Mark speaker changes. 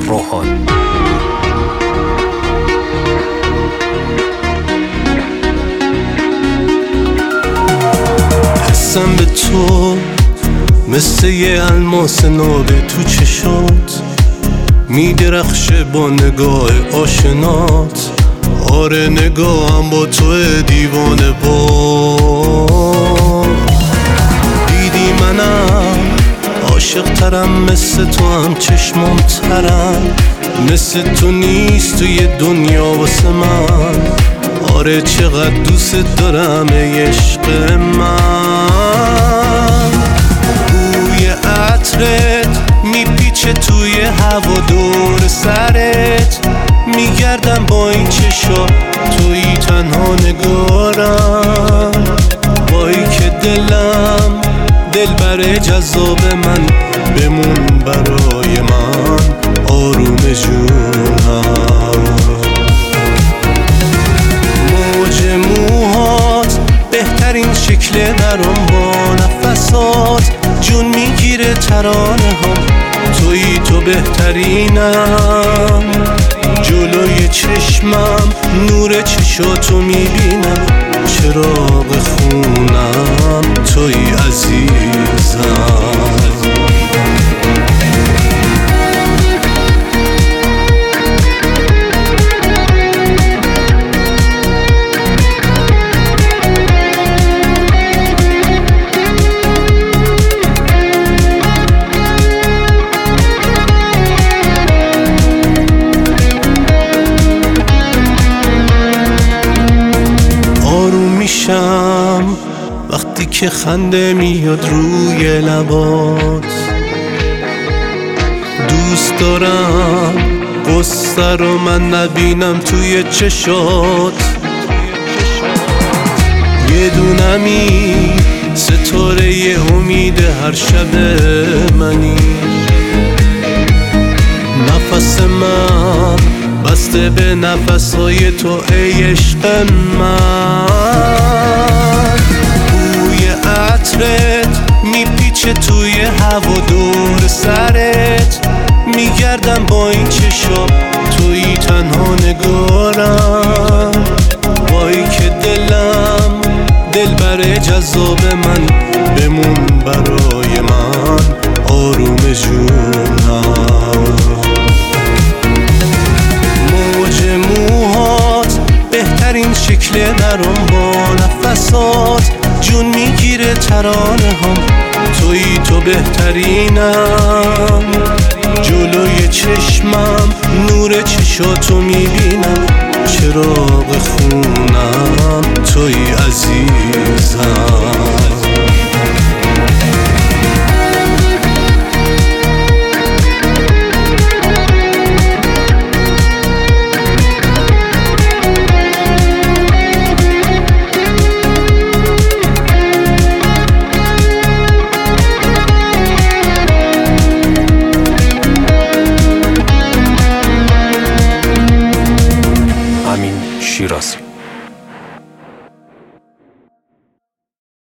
Speaker 1: روحان.
Speaker 2: حسم به تو مثل یه الماس نابه تو چشات میدرخشه با نگاه آشنات. آره نگاهم با تو دیوانه با دیدی منم عاشق ترم، مثل تو هم چشمام ترم، مثل تو نیست توی دنیا واسه من. آره چقدر دوست دارم ای عشق من. بوی عطرت میپیچه توی هوا دور سرت، میگردم با این چشا توی تنها نگارم. بایی که دلم دلبر جذاب من، بمون برای من آروم جونم. موج موهات بهترین شکل درام با نفسات، جون میگیره ترانه هم توی تو بهترینم. جلوی چشمم نور چشاتو میبینم، چراغ خونم توی عزیزم. میشم وقتی که خنده میاد روی لبات. دوست دارم قصه رو من نبینم توی چشات. یه دونمی ستاره ی امید هر شب منی. نفس من بسته به نفسهای تو ای عشق من. بوی عطرت میپیچه توی هوا دور سرت، میگردم با این چشا توی تنها نگارم. بایی که دلم دلبر جذاب من، بمون برای من آروم جونم. بهترین شکل درام با نفسات، جون میگیره ترانه هم توی تو بهترینم. جلوی چشمم نور چشاتو میبینم، چرا